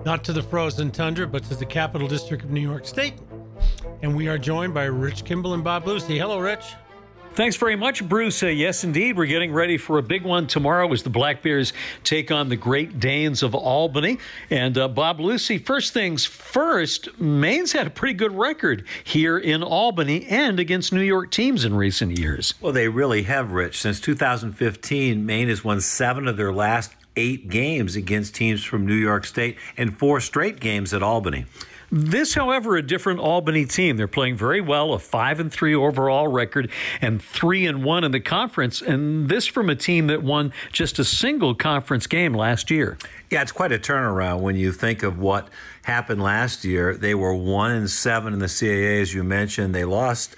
not to the frozen tundra, but to the Capital District of New York State. And we are joined by Rich Kimball and Bob Lucy. Hello, Rich. Thanks very much, Bruce. Yes, indeed. We're getting ready for a big one tomorrow as the Black Bears take on the Great Danes of Albany. And Bob Lucy, first things first, Maine's had a pretty good record here in Albany and against New York teams in recent years. Well, they really have, Rich. Since 2015, Maine has won 7 of their last 8 games against teams from New York State and 4 straight games at Albany. This, however, a different Albany team. They're playing very well, a 5-3 overall record and 3-1 in the conference. And this from a team that won just a single conference game last year. Yeah, it's quite a turnaround when you think of what happened last year. They were 1-7 in the CAA, as you mentioned. They lost,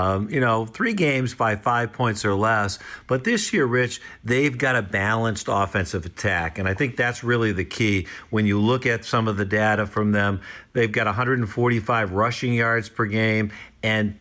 3 games by 5 points or less. But this year, Rich, they've got a balanced offensive attack. And I think that's really the key. When you look at some of the data from them, they've got 145 rushing yards per game and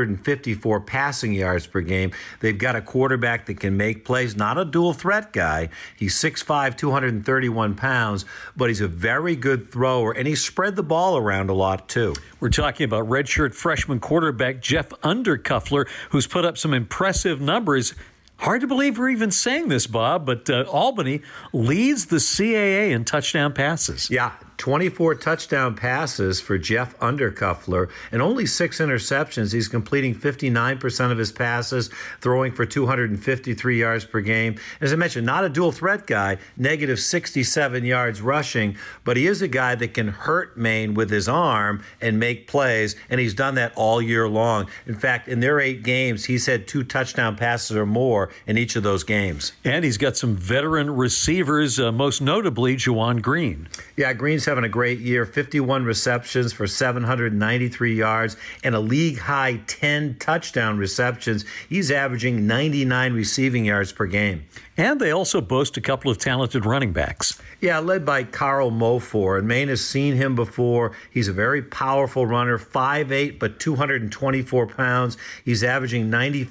254 passing yards per game. They've got a quarterback that can make plays, not a dual threat guy. He's 6'5", 231 pounds, but he's a very good thrower, and he spread the ball around a lot, too. We're talking about redshirt freshman quarterback Jeff Undercuffler, who's put up some impressive numbers. Hard to believe we're even saying this, Bob, but Albany leads the CAA in touchdown passes. Yeah, 24 touchdown passes for Jeff Undercuffler and only 6 interceptions. He's completing 59% of his passes, throwing for 253 yards per game. As I mentioned, not a dual threat guy, negative 67 yards rushing, but he is a guy that can hurt Maine with his arm and make plays, and he's done that all year long. In fact, in their 8 games, he's had 2 touchdown passes or more in each of those games. And he's got some veteran receivers, most notably Juwan Green. Yeah, Green's having a great year, 51 receptions for 793 yards and a league-high 10 touchdown receptions. He's averaging 99 receiving yards per game. And they also boast a couple of talented running backs. Yeah, led by Carl Mofor, and Maine has seen him before. He's a very powerful runner, 5'8", but 224 pounds. He's averaging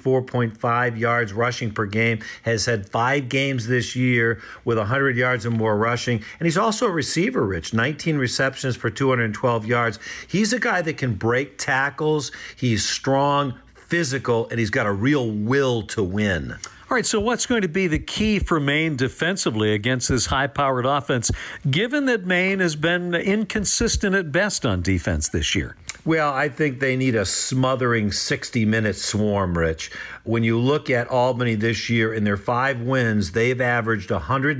94.5 yards rushing per game, has had 5 games this year with 100 yards or more rushing. And he's also a receiver, Rich, 19 receptions for 212 yards. He's a guy that can break tackles. He's strong, physical, and he's got a real will to win. All right, so what's going to be the key for Maine defensively against this high-powered offense, given that Maine has been inconsistent at best on defense this year? Well, I think they need a smothering 60-minute swarm, Rich. When you look at Albany this year, in their 5 wins, they've averaged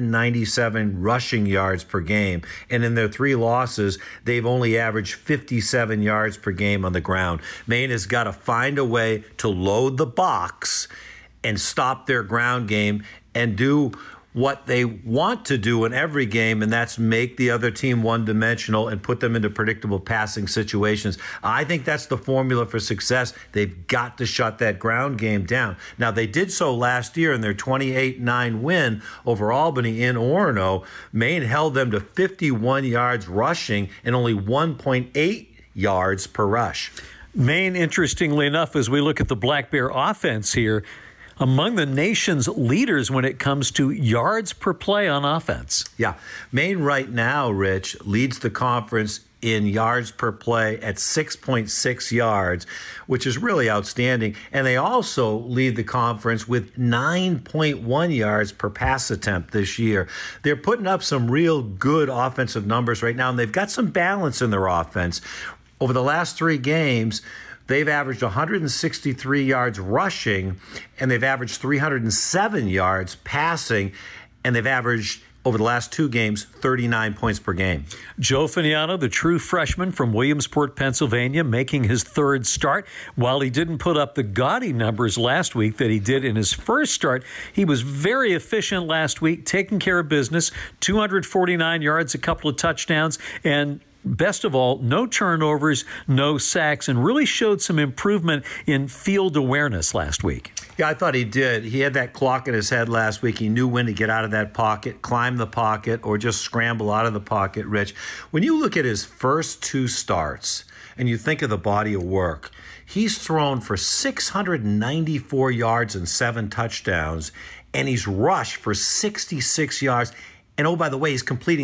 197 rushing yards per game. And in their 3 losses, they've only averaged 57 yards per game on the ground. Maine has got to find a way to load the box and stop their ground game and do what they want to do in every game, and that's make the other team one-dimensional and put them into predictable passing situations. I think that's the formula for success. They've got to shut that ground game down. Now, they did so last year in their 28-9 win over Albany in Orono. Maine held them to 51 yards rushing and only 1.8 yards per rush. Maine, interestingly enough, as we look at the Black Bear offense here, among the nation's leaders when it comes to yards per play on offense. Yeah. Maine right now, Rich, leads the conference in yards per play at 6.6 yards, which is really outstanding. And they also lead the conference with 9.1 yards per pass attempt this year. They're putting up some real good offensive numbers right now, and they've got some balance in their offense. Over the last 3 games, they've averaged 163 yards rushing, and they've averaged 307 yards passing, and they've averaged, over the last 2 games, 39 points per game. Joe Finiano, the true freshman from Williamsport, Pennsylvania, making his 3rd start. While he didn't put up the gaudy numbers last week that he did in his first start, he was very efficient last week, taking care of business, 249 yards, a couple of touchdowns, and best of all, no turnovers, no sacks, and really showed some improvement in field awareness last week. Yeah, I thought he did. He had that clock in his head last week. He knew when to get out of that pocket, climb the pocket, or just scramble out of the pocket, Rich. When you look at his first 2 starts and you think of the body of work, he's thrown for 694 yards and 7 touchdowns, and he's rushed for 66 yards And oh, by the way, he's completing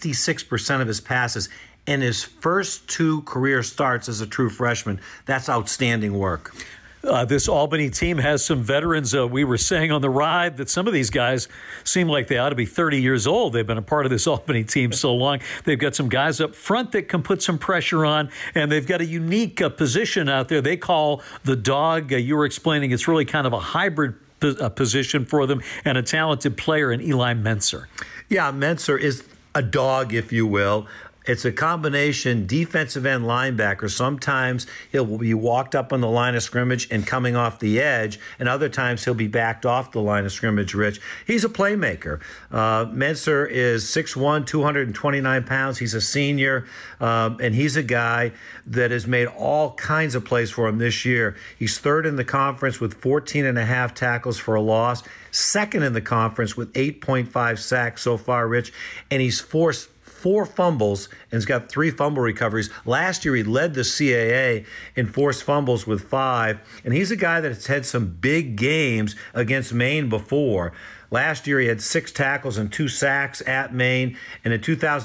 66% of his passes in his first 2 career starts as a true freshman. That's outstanding work. This Albany team has some veterans. We were saying on the ride that some of these guys seem like they ought to be 30 years old. They've been a part of this Albany team so long. They've got some guys up front that can put some pressure on, and they've got a unique position out there they call the dog. You were explaining it's really kind of a hybrid position for them, and a talented player in Eli Menser. Yeah, Menser is a dog, if you will. It's a combination defensive end linebacker. Sometimes he'll be walked up on the line of scrimmage and coming off the edge, and other times he'll be backed off the line of scrimmage, Rich. He's a playmaker. Menser is 6'1", 229 pounds. He's a senior, and he's a guy that has made all kinds of plays for him this year. He's third in the conference with 14.5 tackles for a loss, second in the conference with 8.5 sacks so far, Rich, and he's forced 4 fumbles and has got 3 fumble recoveries. Last year, he led the CAA in forced fumbles with 5, and he's a guy that's had some big games against Maine before. Last year, he had 6 tackles and 2 sacks at Maine, and in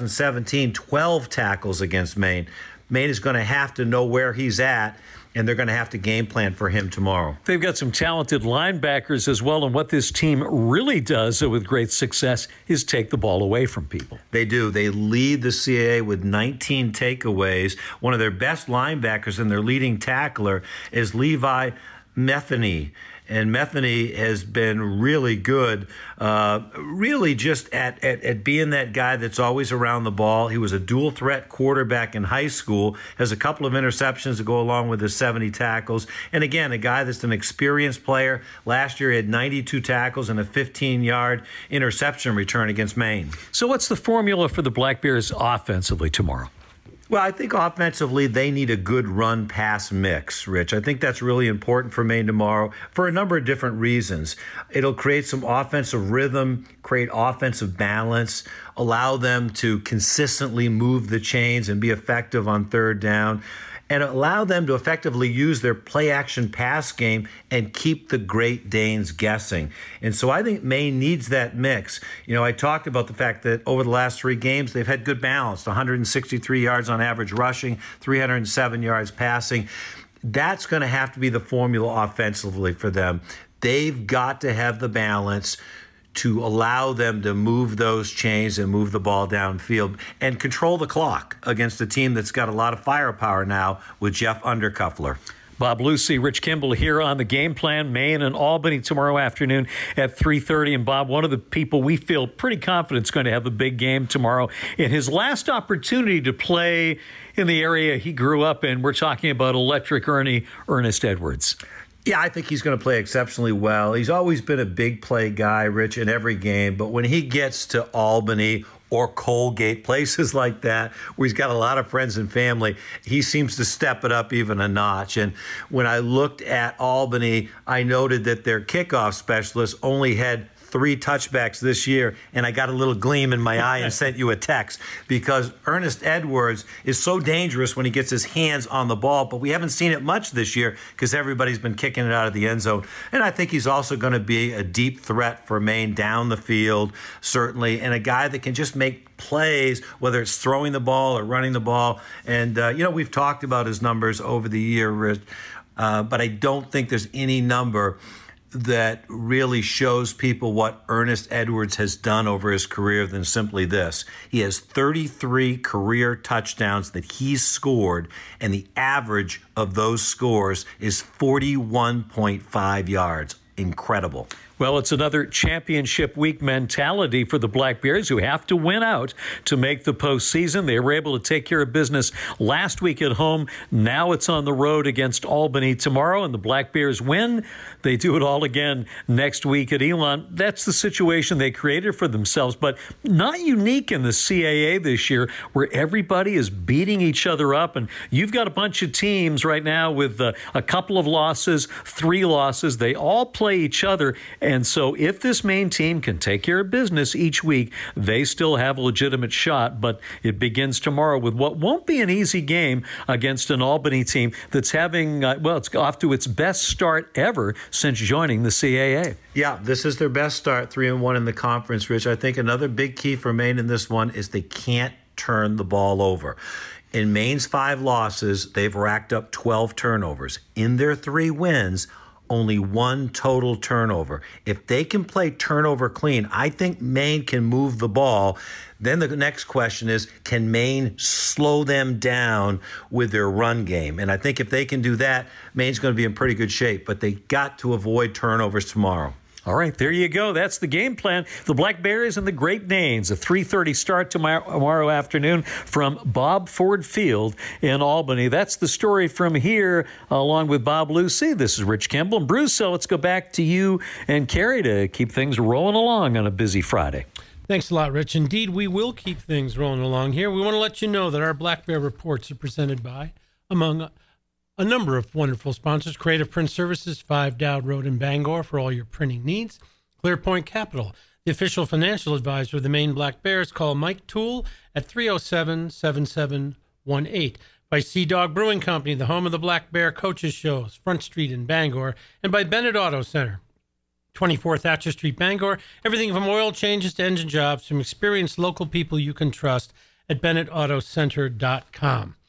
2017, 12 tackles against Maine. Maine is going to have to know where he's at, and they're going to have to game plan for him tomorrow. They've got some talented linebackers as well, and what this team really does with great success is take the ball away from people. They do. They lead the CAA with 19 takeaways. One of their best linebackers and their leading tackler is Levi Metheny. And Metheny has been really good, really just at being that guy that's always around the ball. He was a dual threat quarterback in high school, has a couple of interceptions to go along with his 70 tackles. And again, a guy that's an experienced player. Last year he had 92 tackles and a 15-yard interception return against Maine. So what's the formula for the Black Bears offensively tomorrow? Well, I think offensively they need a good run-pass mix, Rich. I think that's really important for Maine tomorrow for a number of different reasons. It'll create some offensive rhythm, create offensive balance, allow them to consistently move the chains and be effective on third down, and allow them to effectively use their play-action pass game and keep the Great Danes guessing. And so I think Maine needs that mix. You know, I talked about the fact that over the last 3 games, they've had good balance, 163 yards on average rushing, 307 yards passing. That's going to have to be the formula offensively for them. They've got to have the balance to allow them to move those chains and move the ball downfield and control the clock against a team that's got a lot of firepower now with Jeff Undercuffler. Bob Lucy, Rich Kimball here on the game plan. Maine and Albany tomorrow afternoon at 3:30. And Bob, one of the people we feel pretty confident is going to have a big game tomorrow in his last opportunity to play in the area he grew up in. We're talking about Electric Ernie, Ernest Edwards. Yeah, I think he's going to play exceptionally well. He's always been a big play guy, Rich, in every game. But when he gets to Albany or Colgate, places like that, where he's got a lot of friends and family, he seems to step it up even a notch. And when I looked at Albany, I noted that their kickoff specialist only had 3 touchbacks this year, and I got a little gleam in my eye and sent you a text because Ernest Edwards is so dangerous when he gets his hands on the ball, but we haven't seen it much this year because everybody's been kicking it out of the end zone. And I think he's also going to be a deep threat for Maine down the field, certainly, and a guy that can just make plays, whether it's throwing the ball or running the ball. And, we've talked about his numbers over the year, but I don't think there's any number that really shows people what Ernest Edwards has done over his career than simply this. He has 33 career touchdowns that he's scored, and the average of those scores is 41.5 yards. Incredible. Well, it's another championship week mentality for the Black Bears, who have to win out to make the postseason. They were able to take care of business last week at home. Now it's on the road against Albany tomorrow, and the Black Bears win. They do it all again next week at Elon. That's the situation they created for themselves, but not unique in the CAA this year, where everybody is beating each other up. And you've got a bunch of teams right now with a couple of losses, 3 losses. They all play each other. And so if this Maine team can take care of business each week, they still have a legitimate shot. But it begins tomorrow with what won't be an easy game against an Albany team that's having, it's off to its best start ever since joining the CAA. Yeah, this is their best start, 3-1 in the conference, Rich. I think another big key for Maine in this one is they can't turn the ball over. In Maine's 5 losses, they've racked up 12 turnovers. In their 3 wins, only 1 total turnover. If they can play turnover clean, I think Maine can move the ball. Then the next question is, can Maine slow them down with their run game? And I think if they can do that, Maine's going to be in pretty good shape. But they got to avoid turnovers tomorrow. All right, there you go. That's the game plan. The Black Bears and the Great Danes, a 3:30 start tomorrow afternoon from Bob Ford Field in Albany. That's the story from here, along with Bob Lucy. This is Rich Kimball and Bruce. So let's go back to you and Carrie to keep things rolling along on a busy Friday. Thanks a lot, Rich. Indeed, we will keep things rolling along here. We want to let you know that our Black Bear reports are presented by, among a number of wonderful sponsors: Creative Print Services, 5 Dowd Road in Bangor for all your printing needs; ClearPoint Capital, the official financial advisor of the Maine Black Bears. Call Mike Toole at 307-7718. By Sea Dog Brewing Company, the home of the Black Bear Coaches Shows, Front Street in Bangor; and by Bennett Auto Center, 24 Thatcher Street, Bangor. Everything from oil changes to engine jobs from experienced local people you can trust at BennettAutoCenter.com.